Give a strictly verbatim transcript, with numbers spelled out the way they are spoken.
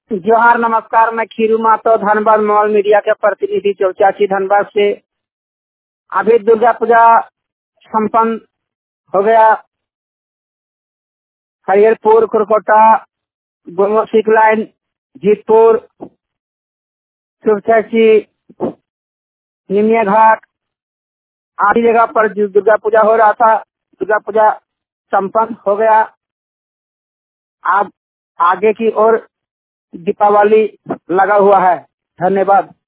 जोहार नमस्कार। मैं खीरू मातो धनबाद मॉल मीडिया के प्रतिनिधि चौचाची धनबाद से। अभी दुर्गा पूजा संपन्न हो गया। हरिहरपुर, कुरकोटा, गोमोसिक लाइन, जीतपुर, सुरचाची, निमिया घाट आदि जगह पर जो दुर्गा पूजा हो रहा था, दुर्गा पूजा संपन्न हो गया। अब आगे की ओर दीपावली लगा हुआ है। धन्यवाद।